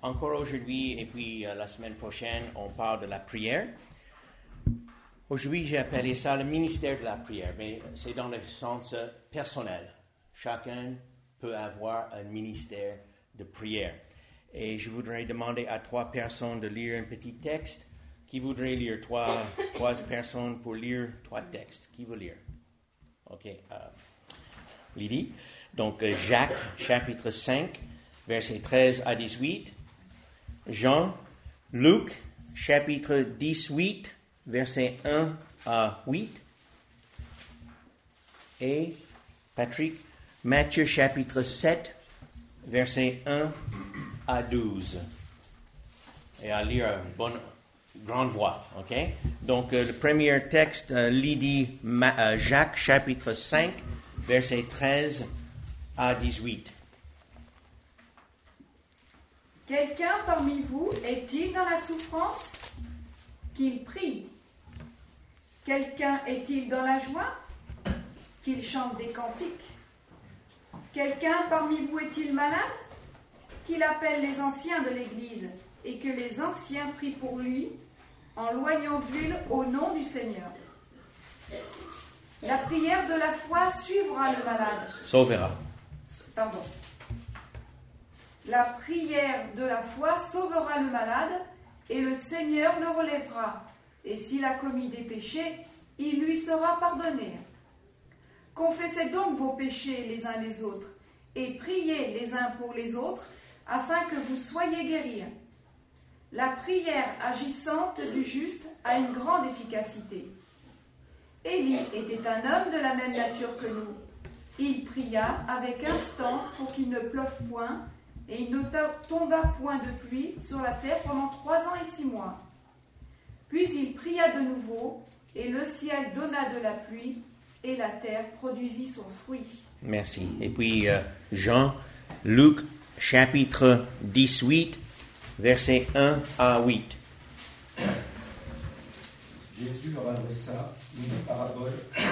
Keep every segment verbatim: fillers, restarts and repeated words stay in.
encore aujourd'hui et puis euh, la semaine prochaine, on parle de la prière. Aujourd'hui, j'ai appelé ça le ministère de la prière, mais c'est dans le sens euh, personnel. Chacun peut avoir un ministère de prière. Et je voudrais demander à trois personnes de lire un petit texte. Qui voudrait lire? Trois, trois personnes pour lire trois textes. Qui veut lire? OK. Euh, Lydie. Donc, euh, Jacques, chapitre cinq, versets treize à dix-huit. Jean, Luc, chapitre dix-huit, versets un à huit. Et Patrick, Matthieu, chapitre sept, versets un à douze. Et à lire à bonne, grande voix, OK? Donc, euh, le premier texte, euh, Lydie, Ma, euh, Jacques, chapitre cinq, versets treize à dix-huit. Quelqu'un parmi vous est-il dans la souffrance? Qu'il prie. Quelqu'un est-il dans la joie? Qu'il chante des cantiques. Quelqu'un parmi vous est-il malade? Qu'il appelle les anciens de l'Église et que les anciens prient pour lui en loignant d'huile au nom du Seigneur. La prière de la foi suivra le malade. Sauvera. Pardon. La prière de la foi sauvera le malade et le Seigneur le relèvera. Et s'il a commis des péchés, il lui sera pardonné. Confessez donc vos péchés les uns les autres et priez les uns pour les autres afin que vous soyez guéris. La prière agissante du juste a une grande efficacité. Élie était un homme de la même nature que nous. Il pria avec instance pour qu'il ne pleuve point, et il ne tomba point de pluie sur la terre pendant trois ans et six mois. Puis il pria de nouveau, et le ciel donna de la pluie, et la terre produisit son fruit. Merci. Et puis euh, Jean, Luc, chapitre dix-huit, versets un à huit. Jésus leur adressa une parabole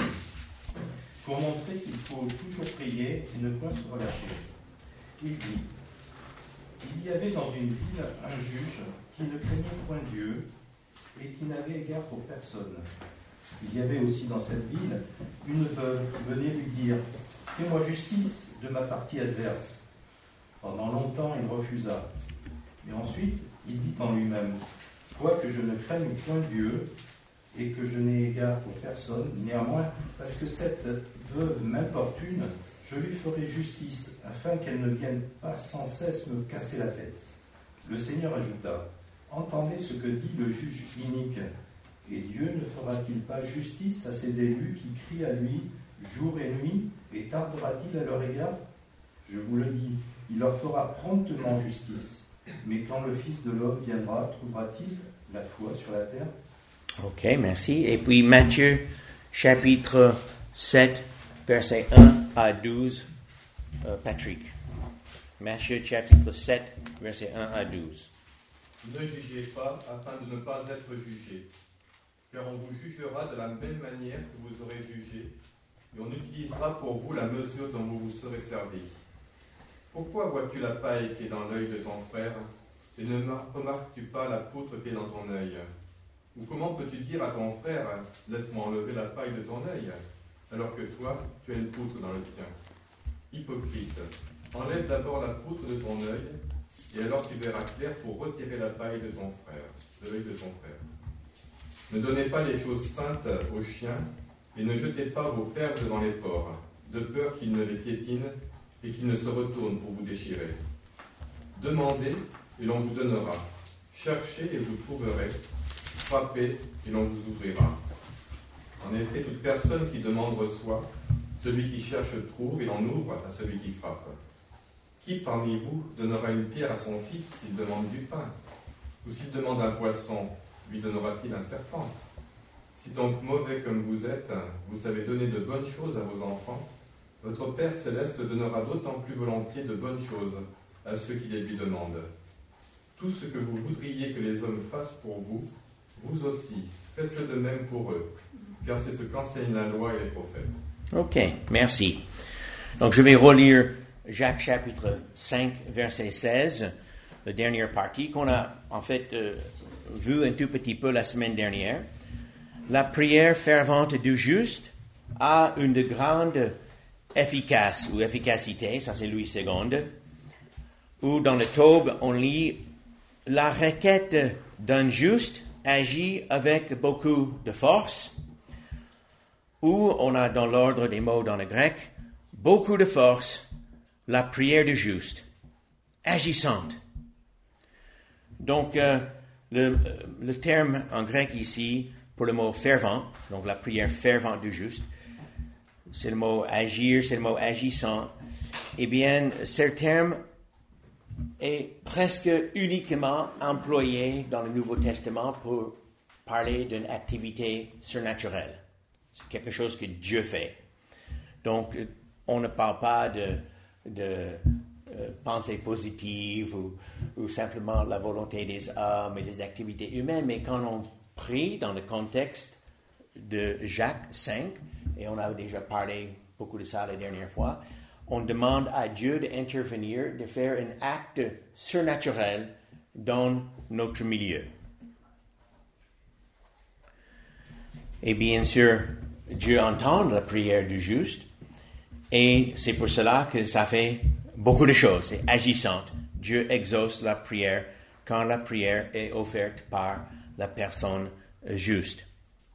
pour montrer qu'il faut toujours prier et ne point se relâcher. Il dit: il y avait dans une ville un juge qui ne craignait point Dieu et qui n'avait égard pour personne. Il y avait aussi dans cette ville une veuve qui venait lui dire: fais-moi justice de ma partie adverse. Pendant longtemps, il refusa. Mais ensuite, il dit en lui-même: quoique je ne craigne point Dieu et que je n'ai égard pour personne, néanmoins, parce que cette veuve m'importune, je lui ferai justice, afin qu'elle ne vienne pas sans cesse me casser la tête. Le Seigneur ajouta: entendez ce que dit le juge inique. Et Dieu ne fera-t-il pas justice à ses élus qui crient à lui jour et nuit, et tardera-t-il à leur égard? Je vous le dis, il leur fera promptement justice. Mais quand le Fils de l'homme viendra, trouvera-t-il la foi sur la terre? OK, merci. Et puis Matthieu, chapitre sept, versets un à douze. Euh, Patrick. Matthieu, chapitre sept, versets un à douze. Ne jugez pas afin de ne pas être jugés, car on vous jugera de la même manière que vous aurez jugé, et on utilisera pour vous la mesure dont vous vous serez servi. Pourquoi vois-tu la paille qui est dans l'œil de ton frère, et ne remarques-tu pas la poutre qui est dans ton œil? Ou comment peux-tu dire à ton frère: laisse-moi enlever la paille de ton œil, alors que toi, tu as une poutre dans le tien? Hypocrite, enlève d'abord la poutre de ton œil, et alors tu verras clair pour retirer la paille de ton frère, de l'œil de ton frère. Ne donnez pas les choses saintes aux chiens, et ne jetez pas vos perles dans les porcs, de peur qu'ils ne les piétinent et qu'ils ne se retournent pour vous déchirer. Demandez, et l'on vous donnera. Cherchez, et vous trouverez. Frappez, et l'on vous ouvrira. En effet, toute personne qui demande reçoit, celui qui cherche trouve, et l'on ouvre à celui qui frappe. Qui parmi vous donnera une pierre à son fils s'il demande du pain? Ou s'il demande un poisson, lui donnera-t-il un serpent? Si donc mauvais comme vous êtes, vous savez donner de bonnes choses à vos enfants, votre Père céleste donnera d'autant plus volontiers de bonnes choses à ceux qui les lui demandent. Tout ce que vous voudriez que les hommes fassent pour vous, vous aussi, faites-le de même pour eux, car c'est ce qu'enseignent la loi et les prophètes. OK, merci. Donc je vais relire Jacques chapitre cinq, verset seize. la dernière partie qu'on a en fait euh, vu un tout petit peu la semaine dernière. La prière fervente du juste a une de grande efficace ou efficacité, ça c'est Louis deux, où dans le Tobe on lit « La requête d'un juste agit avec beaucoup de force », ou on a dans l'ordre des mots dans le grec « beaucoup de force, la prière du juste, agissante ». Donc, euh, le, le terme en grec ici pour le mot fervent, donc la prière fervente du juste, c'est le mot agir, c'est le mot agissant. Eh bien, ce terme est presque uniquement employé dans le Nouveau Testament pour parler d'une activité surnaturelle. C'est quelque chose que Dieu fait. Donc, on ne parle pas de, de euh, pensée positive ou, ou simplement la volonté des hommes et des activités humaines, mais quand on prie dans le contexte de Jacques cinq, et on a déjà parlé beaucoup de ça la dernière fois, on demande à Dieu d'intervenir, de faire un acte surnaturel dans notre milieu. Et bien sûr, Dieu entend la prière du juste, et c'est pour cela que ça fait beaucoup de choses, c'est agissante. Dieu exauce la prière quand la prière est offerte par la personne juste.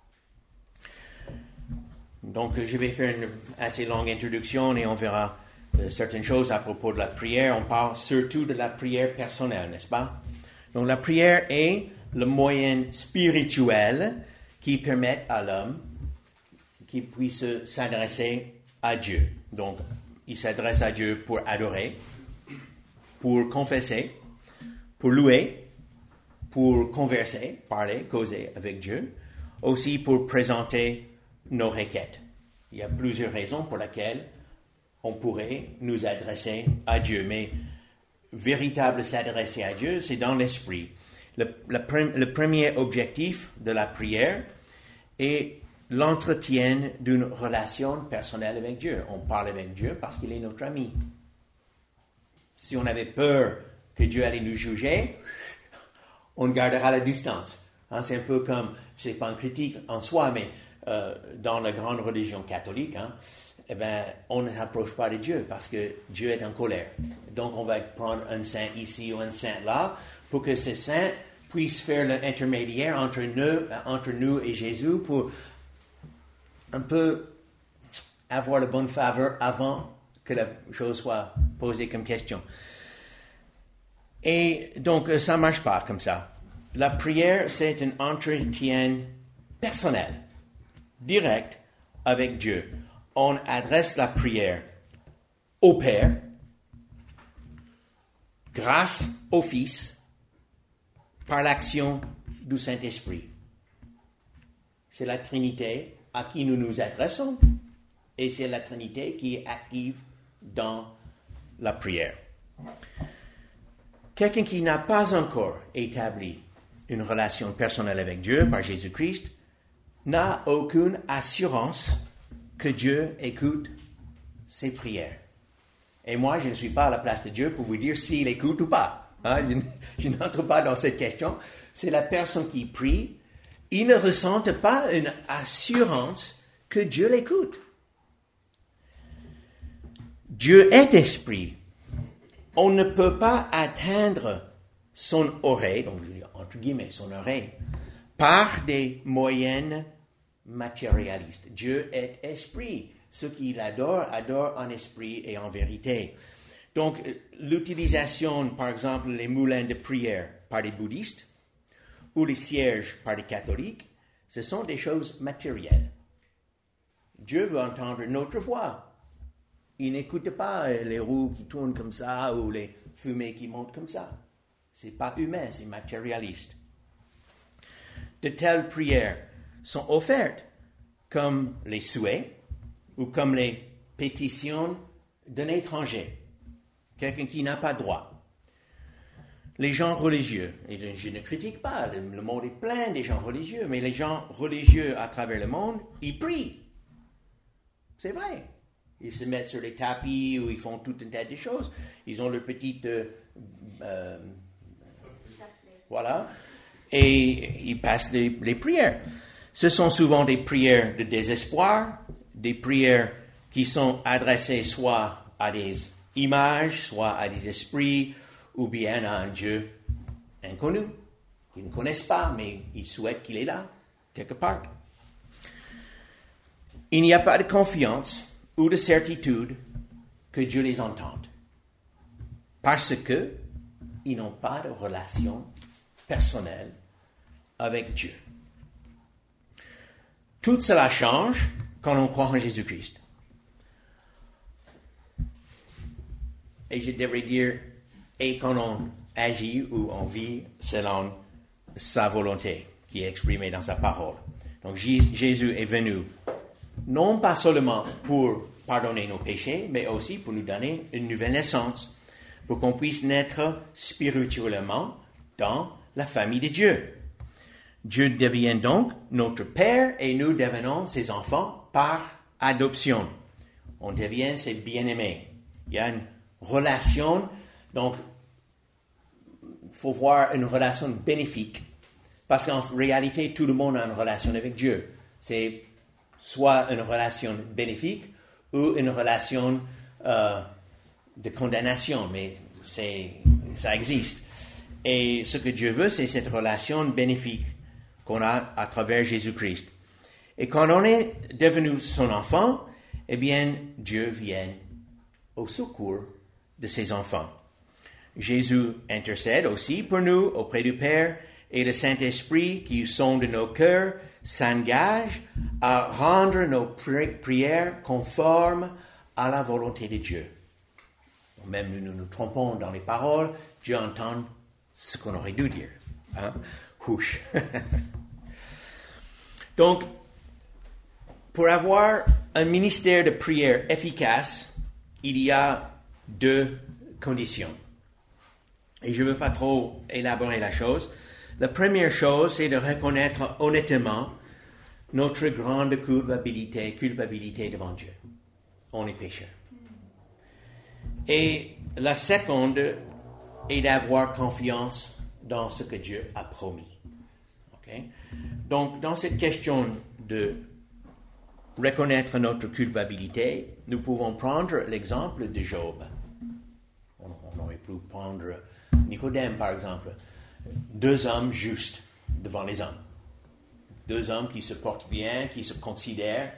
Donc, je vais faire une assez longue introduction et on verra euh, certaines choses à propos de la prière. On parle surtout de la prière personnelle, n'est-ce pas? Donc, la prière est le moyen spirituel qui permet à l'homme qu'il puisse s'adresser à Dieu. Donc, il s'adresse à Dieu pour adorer, pour confesser, pour louer, pour converser, parler, causer avec Dieu, aussi pour présenter nos requêtes. Il y a plusieurs raisons pour lesquelles on pourrait nous adresser à Dieu, mais véritable s'adresser à Dieu, c'est dans l'esprit. Le, le, le premier objectif de la prière est l'entretien d'une relation personnelle avec Dieu. On parle avec Dieu parce qu'il est notre ami. Si on avait peur que Dieu allait nous juger, on gardera la distance. Hein, c'est un peu comme, c'est pas une critique en soi, mais euh, dans la grande religion catholique, hein, eh ben, on ne s'approche pas de Dieu parce que Dieu est en colère. Donc, on va prendre un saint ici ou un saint là pour que ce saint puisse faire l'intermédiaire entre nous, entre nous et Jésus pour un peu avoir la bonne faveur avant que la chose soit posée comme question. Et donc, ça ne marche pas comme ça. La prière, c'est un entretien personnel, direct avec Dieu. On adresse la prière au Père, grâce au Fils, par l'action du Saint-Esprit. C'est la Trinité à qui nous nous adressons, et c'est la Trinité qui est active dans la prière. Quelqu'un qui n'a pas encore établi une relation personnelle avec Dieu par Jésus-Christ n'a aucune assurance que Dieu écoute ses prières. Et moi, je ne suis pas à la place de Dieu pour vous dire s'il écoute ou pas. Hein? Je, je n'entre pas dans cette question. C'est la personne qui prie. Il ne ressent pas une assurance que Dieu l'écoute. Dieu est esprit. On ne peut pas atteindre son oreille, donc je dis entre guillemets son oreille, par des moyens matérialistes. Dieu est esprit. Ceux qui l'adorent, adorent en esprit et en vérité. Donc, l'utilisation, par exemple, les moulins de prière par les bouddhistes ou les sièges par les catholiques, ce sont des choses matérielles. Dieu veut entendre notre voix. Il n'écoute pas les roues qui tournent comme ça ou les fumées qui montent comme ça. C'est pas humain, c'est matérialiste. De telles prières sont offertes comme les souhaits ou comme les pétitions d'un étranger, quelqu'un qui n'a pas droit. Les gens religieux, et je ne critique pas, le, le monde est plein des gens religieux, mais les gens religieux à travers le monde, ils prient. C'est vrai. Ils se mettent sur les tapis ou ils font tout un tas de choses. Ils ont leur petite euh, euh, Voilà. Et il passe les, les prières. Ce sont souvent des prières de désespoir, des prières qui sont adressées soit à des images, soit à des esprits, ou bien à un Dieu inconnu, qu'ils ne connaissent pas, mais ils souhaitent qu'il est là, quelque part. Il n'y a pas de confiance ou de certitude que Dieu les entende, parce que ils n'ont pas de relation personnelle avec Dieu. Tout cela change quand on croit en Jésus-Christ. Et je devrais dire, et quand on agit ou on vit selon sa volonté, qui est exprimée dans sa parole. Donc Jésus est venu, non pas seulement pour pardonner nos péchés, mais aussi pour nous donner une nouvelle naissance, pour qu'on puisse naître spirituellement dans la famille de Dieu. Dieu devient donc notre Père et nous devenons ses enfants par adoption. On devient ses bien-aimés. Il y a une relation, donc il faut voir une relation bénéfique, parce qu'en réalité, tout le monde a une relation avec Dieu. C'est soit une relation bénéfique ou une relation euh, de condamnation, mais c'est, ça existe. Et ce que Dieu veut, c'est cette relation bénéfique qu'on a à travers Jésus-Christ. Et quand on est devenu son enfant, eh bien, Dieu vient au secours de ses enfants. Jésus intercède aussi pour nous auprès du Père, et le Saint-Esprit qui sonde nos cœurs s'engage à rendre nos pri- prières conformes à la volonté de Dieu. Même nous nous, nous trompons dans les paroles, Dieu entend ce qu'on aurait dû dire. Hein? Ouch. Donc, pour avoir un ministère de prière efficace, il y a deux conditions. Et je ne veux pas trop élaborer la chose. La première chose, c'est de reconnaître honnêtement notre grande culpabilité, culpabilité devant Dieu. On est pécheur. Et la seconde est d'avoir confiance dans ce que Dieu a promis. Okay? Donc, dans cette question de reconnaître notre culpabilité, nous pouvons prendre l'exemple de Job. On, on aurait pu prendre Nicodème, par exemple. Deux hommes justes devant les hommes. Deux hommes qui se portent bien, qui se considèrent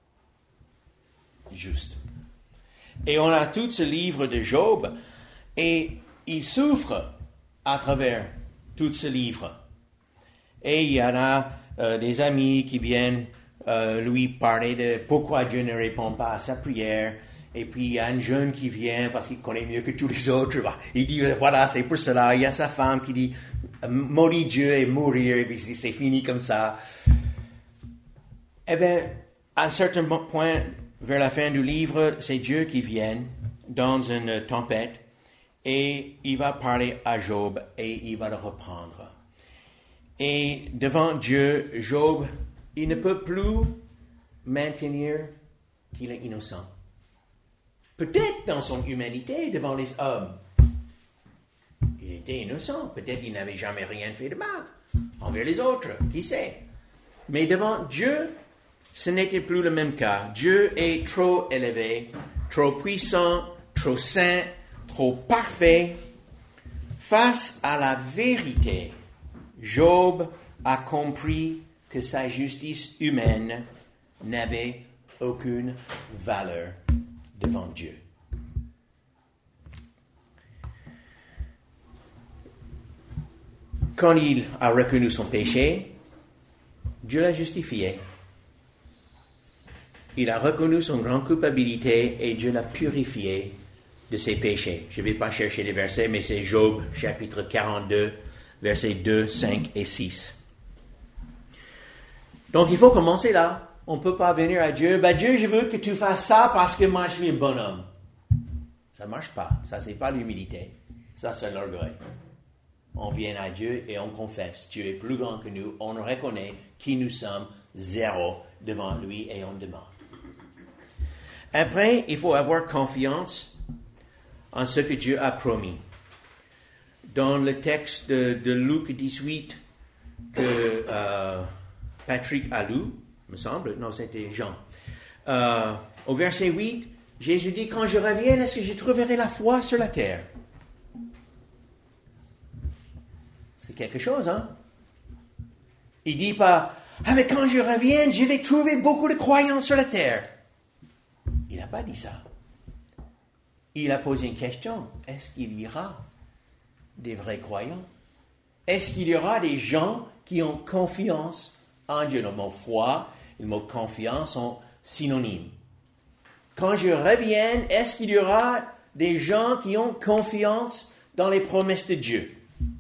justes. Et on a tout ce livre de Job, et il souffre à travers tout ce livre. Et il y en a euh, des amis qui viennent euh, lui parler de pourquoi Dieu ne répond pas à sa prière. Et puis il y a un jeune qui vient parce qu'il connaît mieux que tous les autres. Il dit, voilà, c'est pour cela. Il y a sa femme qui dit, maudit Dieu et mourir, et puis c'est fini comme ça. Eh bien, à un certain point, vers la fin du livre, c'est Dieu qui vient dans une tempête et il va parler à Job et il va le reprendre. Et devant Dieu, Job, il ne peut plus maintenir qu'il est innocent. Peut-être dans son humanité devant les hommes, il était innocent. Peut-être qu'il n'avait jamais rien fait de mal envers les autres, qui sait. Mais devant Dieu, ce n'était plus le même cas. Dieu est trop élevé, trop puissant, trop saint, trop parfait. Face à la vérité, Job a compris que sa justice humaine n'avait aucune valeur devant Dieu. Quand il a reconnu son péché, Dieu l'a justifié. Il a reconnu son grande culpabilité et Dieu l'a purifié de ses péchés. Je ne vais pas chercher les versets, mais c'est Job, chapitre quarante-deux, versets deux, cinq et six. Donc, il faut commencer là. On ne peut pas venir à Dieu. Ben, Dieu, je veux que tu fasses ça parce que moi, je suis un bonhomme. Ça ne marche pas. Ça, ce n'est pas l'humilité. Ça, c'est l'orgueil. On vient à Dieu et on confesse. Dieu est plus grand que nous. On reconnaît qui nous sommes, zéro, devant lui et on demande. Après, il faut avoir confiance en ce que Dieu a promis. dans le texte de, de Luc dix-huit que euh, Patrick a lu, me semble, non, c'était Jean. Euh, au verset huit, Jésus dit, quand je reviens, est-ce que je trouverai la foi sur la terre? C'est quelque chose, hein? Il dit pas, ah mais quand je reviens, je vais trouver beaucoup de croyants sur la terre. Il n'a pas dit ça. Il a posé une question. Est-ce qu'il y aura des vrais croyants? Est-ce qu'il y aura des gens qui ont confiance en Dieu? Le mot foi et le mot confiance sont synonymes. Quand je reviens, est-ce qu'il y aura des gens qui ont confiance dans les promesses de Dieu?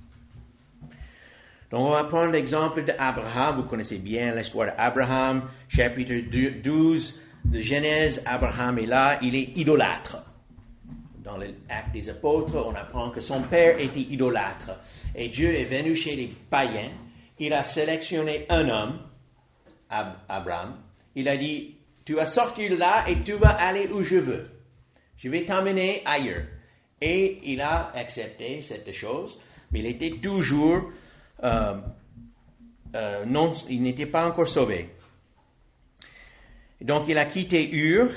Donc, on va prendre l'exemple d'Abraham. Vous connaissez bien l'histoire d'Abraham, chapitre douze de Genèse. Abraham est là, il est idolâtre. Dans l'Acte des Apôtres, on apprend que son père était idolâtre. Et Dieu est venu chez les païens. Il a sélectionné un homme, Ab- Abraham. Il a dit, tu vas sortir de là et tu vas aller où je veux. Je vais t'emmener ailleurs. Et il a accepté cette chose, mais il était toujours... Euh, euh, non, il n'était pas encore sauvé. Donc, il a quitté Ur.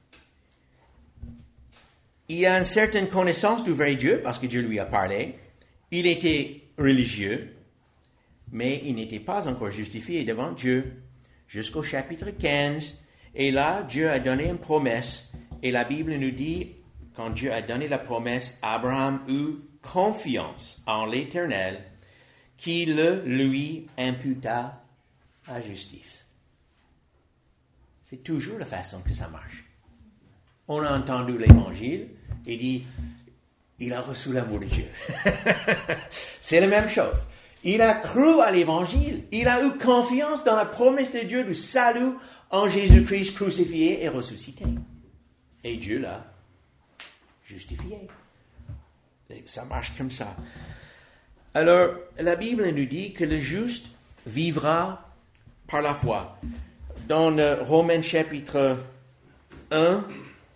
Il a une certaine connaissance du vrai Dieu, parce que Dieu lui a parlé. Il était religieux, mais il n'était pas encore justifié devant Dieu. Jusqu'au chapitre quinze. Et là, Dieu a donné une promesse. Et la Bible nous dit, quand Dieu a donné la promesse, Abraham eut confiance en l'Éternel, qui le lui imputa à justice. C'est toujours la façon que ça marche. On a entendu l'Évangile et dit, il a reçu l'amour de Dieu. C'est la même chose. Il a cru à l'Évangile. Il a eu confiance dans la promesse de Dieu du salut en Jésus-Christ crucifié et ressuscité. Et Dieu l'a justifié. Et ça marche comme ça. Alors, la Bible nous dit que le juste vivra par la foi. Dans le Romains chapitre un,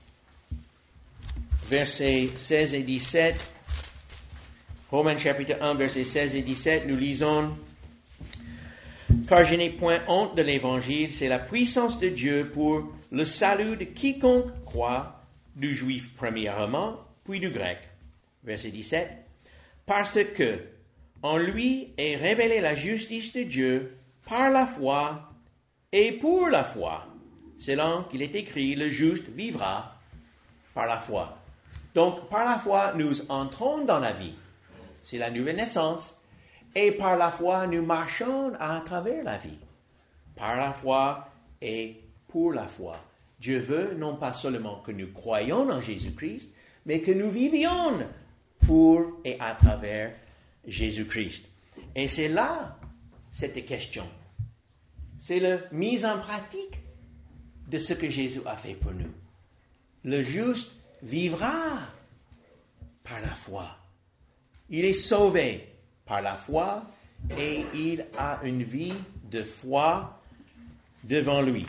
versets seize et dix-sept, Romains chapitre un, versets seize et dix-sept, nous lisons « Car je n'ai point honte de l'Évangile, c'est la puissance de Dieu pour le salut de quiconque croit, du juif premièrement, puis du grec. » Verset dix-sept. « Parce que en lui est révélée la justice de Dieu par la foi et pour la foi. Selon qu'il est écrit, le juste vivra par la foi. » Donc, par la foi, nous entrons dans la vie. C'est la nouvelle naissance. Et par la foi, nous marchons à travers la vie. Par la foi et pour la foi. Dieu veut non pas seulement que nous croyions en Jésus-Christ, mais que nous vivions pour et à travers Jésus-Christ. Et c'est là cette question. C'est la mise en pratique de ce que Jésus a fait pour nous. Le juste vivra par la foi. Il est sauvé par la foi et il a une vie de foi devant lui.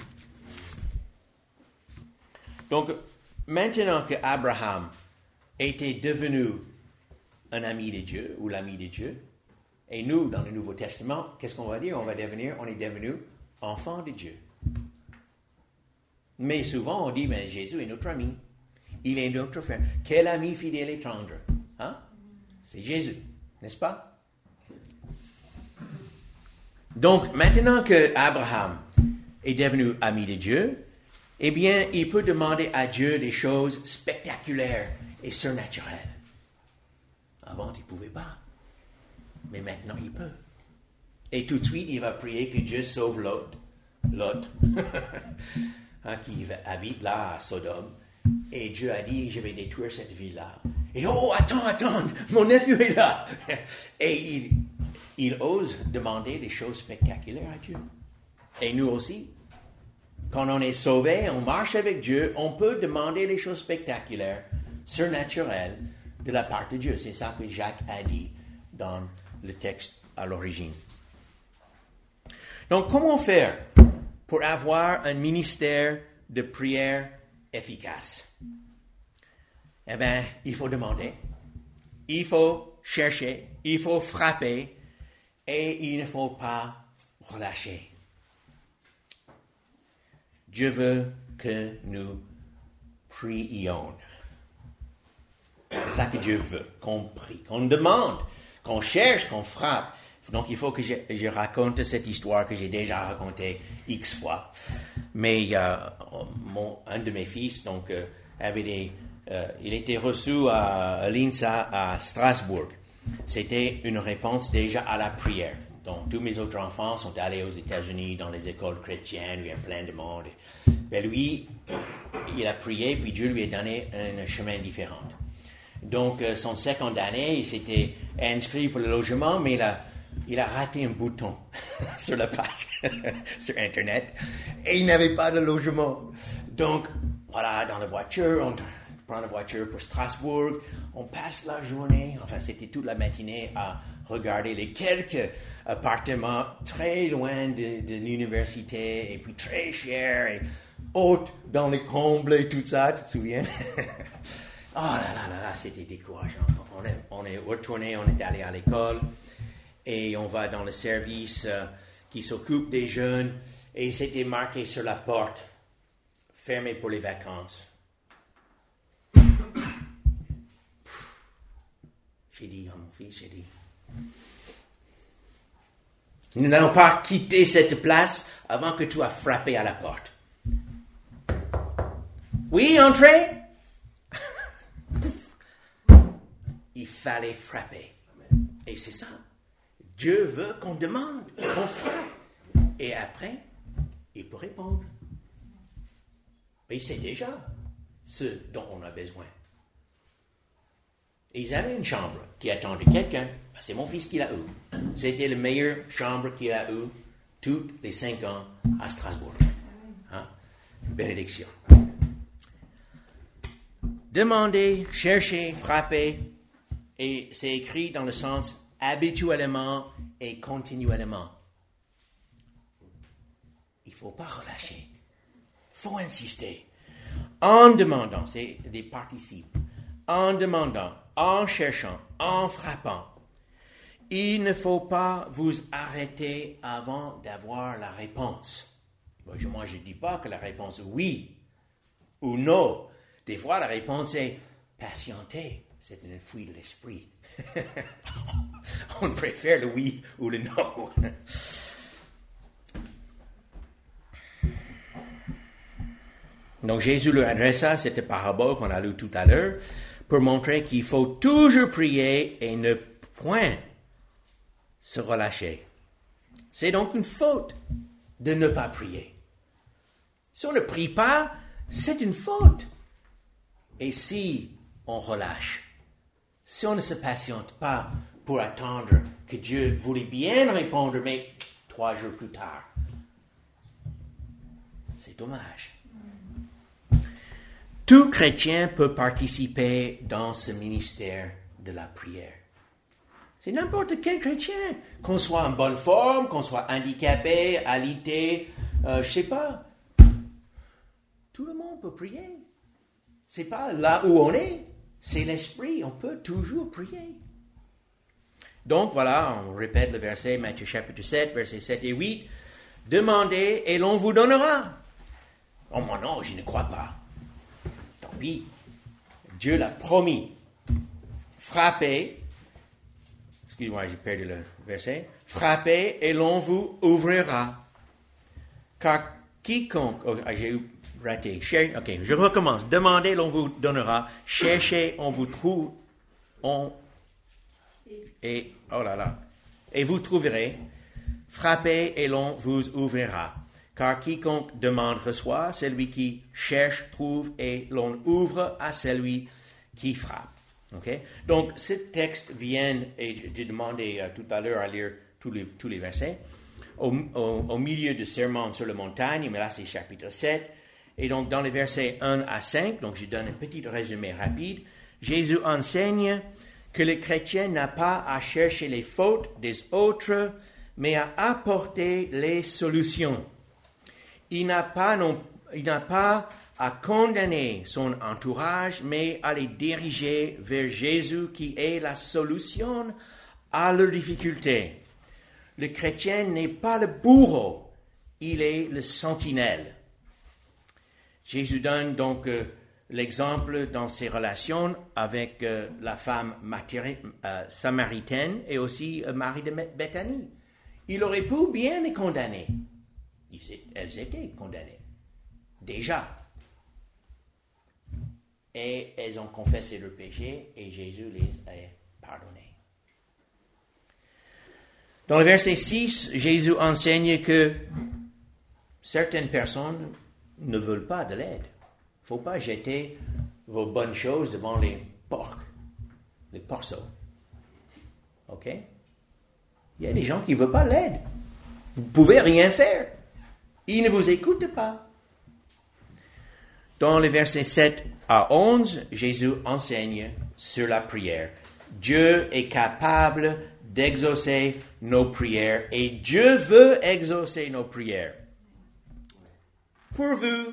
Donc, maintenant que Abraham était devenu un ami de Dieu ou l'ami de Dieu, et nous, dans le Nouveau Testament, qu'est-ce qu'on va dire? On va devenir, on est devenu enfant de Dieu. Mais souvent, on dit, mais Jésus est notre ami. Il est notre frère. Quel ami fidèle et tendre. Hein? C'est Jésus, n'est-ce pas? Donc, maintenant que Abraham est devenu ami de Dieu, eh bien, il peut demander à Dieu des choses spectaculaires et surnaturelles. Avant, il ne pouvait pas. Mais maintenant, il peut. Et tout de suite, il va prier que Dieu sauve Lot, Lot hein, qui habite là à Sodome. Et Dieu a dit, je vais détruire cette ville-là. Et oh, attends, attends, mon nephew est là. Et il, il ose demander des choses spectaculaires à Dieu. Et nous aussi. Quand on est sauvé, on marche avec Dieu, on peut demander des choses spectaculaires, surnaturelles, de la part de Dieu. C'est ça que Jacques a dit dans le texte à l'origine. Donc, comment faire pour avoir un ministère de prière efficace? Eh bien, il faut demander. Il faut chercher, il faut frapper et il ne faut pas relâcher. Dieu veut que nous prions. C'est ça que Dieu veut, qu'on prie, qu'on demande, qu'on cherche, qu'on frappe. Donc il faut que je, je raconte cette histoire que j'ai déjà racontée X fois. Mais euh, mon, un de mes fils donc, euh, avait des, euh, il était reçu à, à l'I N S A à Strasbourg. C'était une réponse déjà à la prière. Donc tous mes autres enfants sont allés aux États-Unis dans les écoles chrétiennes, il y a plein de monde. Mais lui, il a prié, puis Dieu lui a donné un chemin différent. Donc, euh, son seconde année, il s'était inscrit pour le logement, mais il a, il a raté un bouton sur la page, sur Internet, et il n'avait pas de logement. Donc, voilà, dans la voiture, on prend la voiture pour Strasbourg, on passe la journée, enfin, c'était toute la matinée à regarder les quelques appartements très loin de, de l'université, et puis très chers, et hautes dans les combles et tout ça, tu te souviens? Oh là là là là, c'était décourageant. On est, on est retourné, on est allé à l'école et on va dans le service euh, qui s'occupe des jeunes et c'était marqué sur la porte, fermé pour les vacances. J'ai dit à mon fils, j'ai dit, nous n'allons pas quitter cette place avant que tu aies frappé à la porte. Oui, entrez. Il fallait frapper. Et c'est ça. Dieu veut qu'on demande, qu'on frappe. Et après, il peut répondre. Mais il sait déjà ce dont on a besoin. Et ils avaient une chambre qui attendait quelqu'un. C'est mon fils qui l'a eu. C'était la meilleure chambre qu'il a eue tous les cinq ans à Strasbourg. Hein? Bénédiction. Demandez, cherchez, frappez. Et c'est écrit dans le sens habituellement et continuellement. Il ne faut pas relâcher. Il faut insister. En demandant, c'est des participes. En demandant, en cherchant, en frappant. Il ne faut pas vous arrêter avant d'avoir la réponse. Moi, je ne dis pas que la réponse est oui ou non. Des fois, la réponse est patienter. C'est une fuite de l'esprit. On préfère le oui ou le non. Donc Jésus leur adressa cette parabole qu'on a lue tout à l'heure pour montrer qu'il faut toujours prier et ne point se relâcher. C'est donc une faute de ne pas prier. Si on ne prie pas, c'est une faute. Et si on relâche, si on ne se patiente pas pour attendre que Dieu voulait bien répondre, mais trois jours plus tard, c'est dommage. Tout chrétien peut participer dans ce ministère de la prière. C'est n'importe quel chrétien, qu'on soit en bonne forme, qu'on soit handicapé, alité, euh, je sais pas. Tout le monde peut prier. C'est pas là où on est, c'est l'esprit, on peut toujours prier. Donc voilà, on répète le verset, Matthieu chapitre sept, versets sept et huit. Demandez et l'on vous donnera. Oh mon non, je ne crois pas. Tant pis, Dieu l'a promis. Frappez, excusez-moi, j'ai perdu le verset. Frappez et l'on vous ouvrira. Car quiconque, oh, j'ai eu raté. Cher, ok, je recommence. Demandez, l'on vous donnera. Cherchez, on vous trouve. On, et, oh là là. Et vous trouverez. Frappez et l'on vous ouvrira. Car quiconque demande reçoit, celui qui cherche trouve et l'on ouvre à celui qui frappe. Okay? Donc, ce texte vient, et j'ai demandé euh, tout à l'heure à lire tous les, tous les versets, au, au, au milieu du sermon sur la montagne, mais là c'est chapitre sept. Et donc, dans les versets un à cinq, donc je donne un petit résumé rapide, Jésus enseigne que le chrétien n'a pas à chercher les fautes des autres, mais à apporter les solutions. Il n'a pas, non, il n'a pas à condamner son entourage, mais à les diriger vers Jésus qui est la solution à leurs difficultés. Le chrétien n'est pas le bourreau, il est le sentinelle. Jésus donne donc euh, l'exemple dans ses relations avec euh, la femme matéri- euh, samaritaine et aussi euh, Marie de Béthanie. Il aurait pu bien les condamner. Ils, elles étaient condamnées, déjà. Et elles ont confessé leurs péchés et Jésus les a pardonnés. Dans le verset six, Jésus enseigne que certaines personnes ne veulent pas de l'aide. Il ne faut pas jeter vos bonnes choses devant les porcs, les porceaux. OK? Il y a des gens qui ne veulent pas l'aide. Vous ne pouvez rien faire. Ils ne vous écoutent pas. Dans les versets sept à onze, Jésus enseigne sur la prière. Dieu est capable d'exaucer nos prières et Dieu veut exaucer nos prières. Pourvu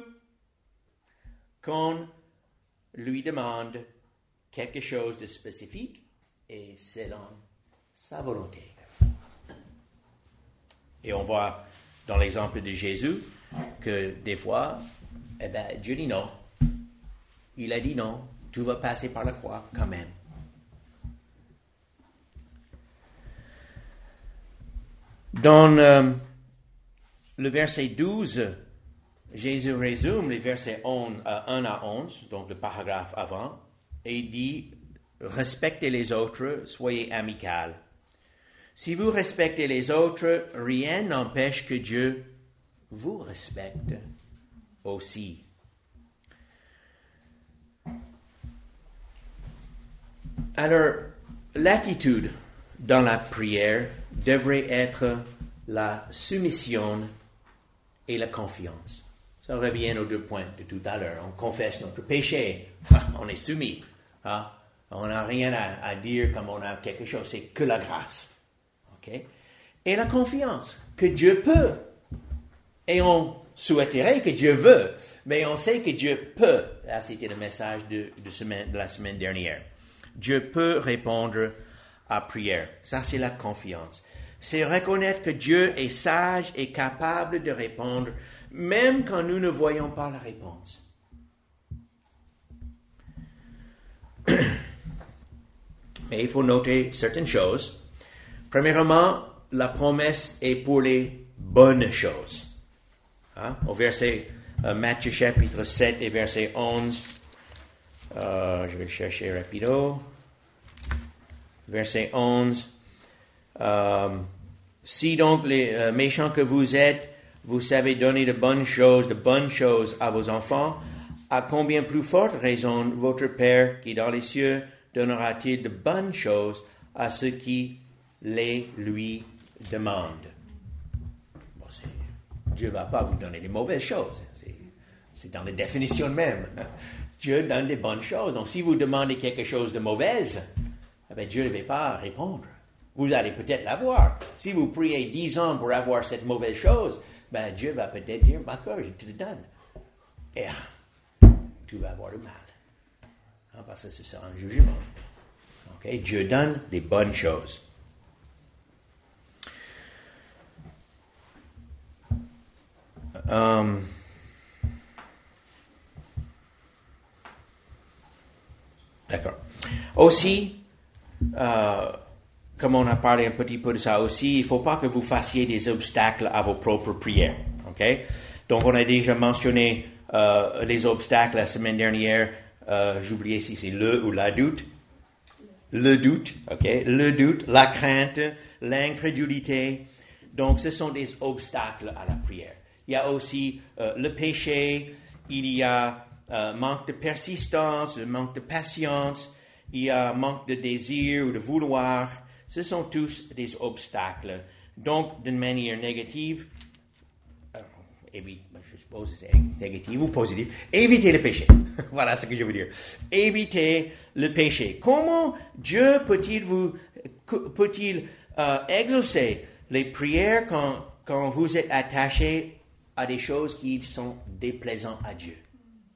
qu'on lui demande quelque chose de spécifique et selon sa volonté. Et on voit dans l'exemple de Jésus que des fois, eh ben, Dieu dit non. Il a dit non, tu vas passer par la croix quand même. Dans euh, le verset douze, Jésus résume les versets un à onze, donc le paragraphe avant, et dit « Respectez les autres, soyez amicales. Si vous respectez les autres, rien n'empêche que Dieu vous respecte aussi. » Alors, l'attitude dans la prière devrait être la soumission et la confiance. Ça revient aux deux points de tout à l'heure. On confesse notre péché, on est soumis. Hein? On n'a rien à, à dire comme on a quelque chose, c'est que la grâce. Okay? Et la confiance, que Dieu peut. Et on souhaiterait que Dieu veut, mais on sait que Dieu peut. Là, c'était le message de, de, semaine, de la semaine dernière. Dieu peut répondre à prière. Ça, c'est la confiance. C'est reconnaître que Dieu est sage et capable de répondre, même quand nous ne voyons pas la réponse. Mais il faut noter certaines choses. Premièrement, la promesse est pour les bonnes choses. Hein? Au verset euh, Matthieu chapitre sept et verset onze, euh, je vais le chercher rapido. Verset onze. Euh, si donc les euh, méchants que vous êtes, vous savez donner de bonnes choses, de bonnes choses à vos enfants, à combien plus forte raison votre Père qui est dans les cieux donnera-t-il de bonnes choses à ceux qui les lui demandent. Bon, Dieu ne va pas vous donner des mauvaises choses. C'est, c'est dans la définition même. Dieu donne des bonnes choses. Donc, si vous demandez quelque chose de mauvaise, eh bien, Dieu ne va pas répondre. Vous allez peut-être l'avoir. Si vous priez dix ans pour avoir cette mauvaise chose, ben, Dieu va peut-être dire, d'accord, je te le donne. Et tu vas avoir du mal. Hein, parce que c'est un jugement. Okay? Dieu donne des bonnes choses. Um, d'accord. Aussi, euh, comme on a parlé un petit peu de ça aussi, il ne faut pas que vous fassiez des obstacles à vos propres prières. Okay? Donc, on a déjà mentionné euh, les obstacles la semaine dernière. Euh, j'oubliais si c'est le ou la doute. Le doute, ok? Le doute, la crainte, l'incrédulité. Donc, ce sont des obstacles à la prière. Il y a aussi euh, le péché, il y a euh, manque de persistance, le manque de patience, il y a manque de désir ou de vouloir. Ce sont tous des obstacles. Donc, d'une manière négative, euh, évite, je suppose que c'est négative ou positive, évitez le péché. Voilà ce que je veux dire. Évitez le péché. Comment Dieu peut-il vous, peut-il euh, exaucer les prières quand, quand vous êtes attaché à des choses qui sont déplaisantes à Dieu?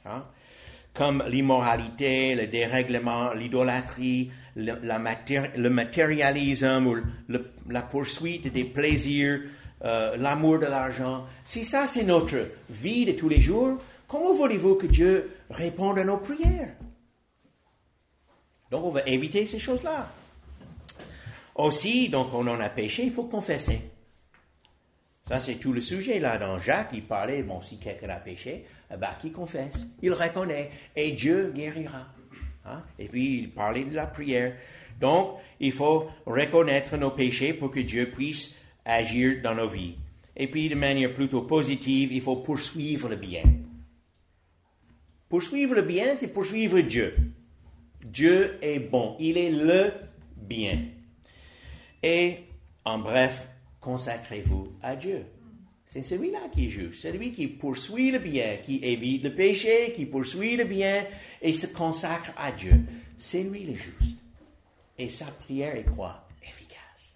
Hein? Comme l'immoralité, le dérèglement, l'idolâtrie, le, la matéri- le matérialisme ou le, la poursuite des plaisirs, euh, l'amour de l'argent. Si ça, c'est notre vie de tous les jours, comment voulez-vous que Dieu réponde à nos prières? Donc, on va éviter ces choses-là. Aussi, donc, on en a péché, il faut confesser. Ça, c'est tout le sujet, là, dans Jacques, il parlait, bon, si quelqu'un a péché, eh ben, qu'il confesse, il reconnaît, et Dieu guérira. Hein? Et puis, il parlait de la prière. Donc, il faut reconnaître nos péchés pour que Dieu puisse agir dans nos vies. Et puis, de manière plutôt positive, il faut poursuivre le bien. Poursuivre le bien, c'est poursuivre Dieu. Dieu est bon, il est le bien. Et, en bref, consacrez-vous à Dieu. C'est celui-là qui est juste, celui qui poursuit le bien, qui évite le péché, qui poursuit le bien et se consacre à Dieu. C'est lui le juste. Et sa prière est quoi? Efficace.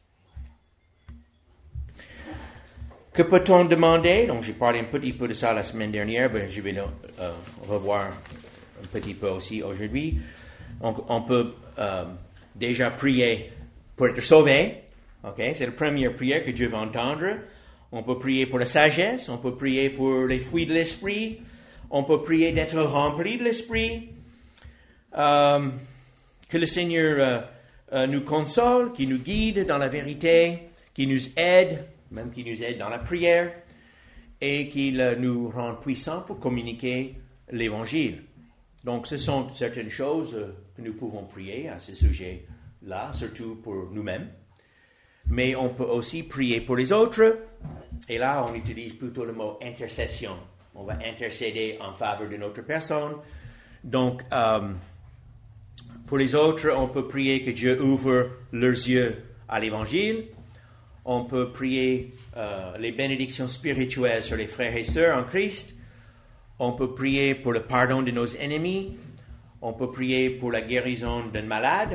Que peut-on demander? Donc, j'ai parlé un petit peu de ça la semaine dernière, mais je vais le euh, revoir un petit peu aussi aujourd'hui. Donc, on peut euh, déjà prier pour être sauvé. Okay? C'est la première prière que Dieu va entendre. On peut prier pour la sagesse, on peut prier pour les fruits de l'esprit, on peut prier d'être rempli de l'esprit, euh, que le Seigneur euh, euh, nous console, qui nous guide dans la vérité, qui nous aide, même qui nous aide dans la prière, et qu'il euh, nous rende puissants pour communiquer l'Évangile. Donc, ce sont certaines choses euh, que nous pouvons prier à ce sujet-là, surtout pour nous-mêmes. Mais on peut aussi prier pour les autres. Et là, on utilise plutôt le mot intercession. On va intercéder en faveur de notre personne. Donc, euh, pour les autres, on peut prier que Dieu ouvre leurs yeux à l'Évangile. On peut prier euh, les bénédictions spirituelles sur les frères et sœurs en Christ. On peut prier pour le pardon de nos ennemis. On peut prier pour la guérison d'un malade.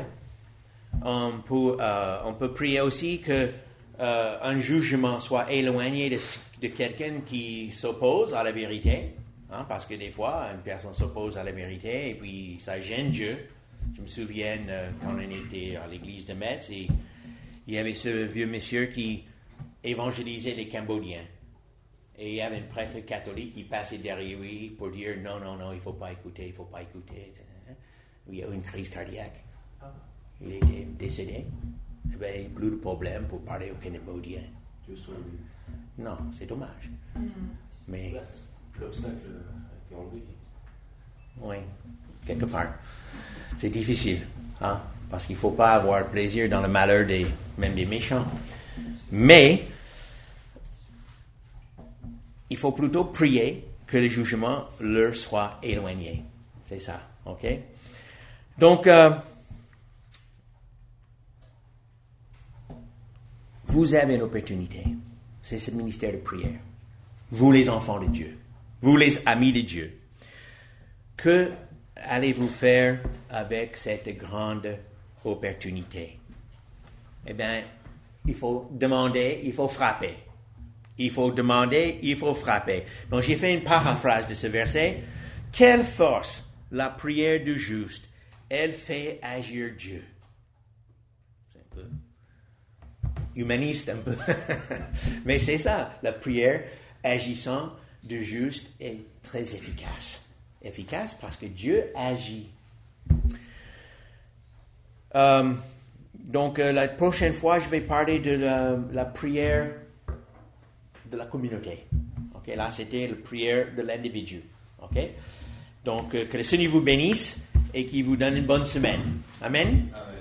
On peut, euh, on peut prier aussi que euh, un jugement soit éloigné de, de quelqu'un qui s'oppose à la vérité, hein, parce que des fois, une personne s'oppose à la vérité et puis ça gêne Dieu. Je me souviens euh, quand on était à l'église de Metz, et il y avait ce vieux monsieur qui évangélisait les Cambodgiens. Et il y avait un prêtre catholique qui passait derrière lui pour dire non, non, non, il ne faut pas écouter, il ne faut pas écouter. Il y a eu une crise cardiaque. Il était décédé. Eh bien, plus de problème pour parler au Cambodgien. Dieu soit loué. Non, c'est dommage. Mm. Mais l'obstacle a été enlevé. Oui, quelque part. C'est difficile, hein, parce qu'il ne faut pas avoir plaisir dans le malheur des, même des méchants. Mais il faut plutôt prier que le jugement leur soit éloigné. C'est ça, ok? Donc, euh, vous avez une opportunité. C'est ce ministère de prière. Vous les enfants de Dieu. Vous les amis de Dieu. Que allez-vous faire avec cette grande opportunité? Eh bien, il faut demander, il faut frapper. Il faut demander, il faut frapper. Donc, j'ai fait une paraphrase de ce verset. Quelle force la prière du juste, elle fait agir Dieu. C'est un peu humaniste, un peu. Mais c'est ça, la prière agissant du juste est très efficace. Efficace parce que Dieu agit. Euh, donc, euh, la prochaine fois, je vais parler de la, la prière de la communauté. Ok, là, c'était la prière de l'individu. Ok, donc, euh, que le Seigneur vous bénisse et qu'il vous donne une bonne semaine. Amen. Amen.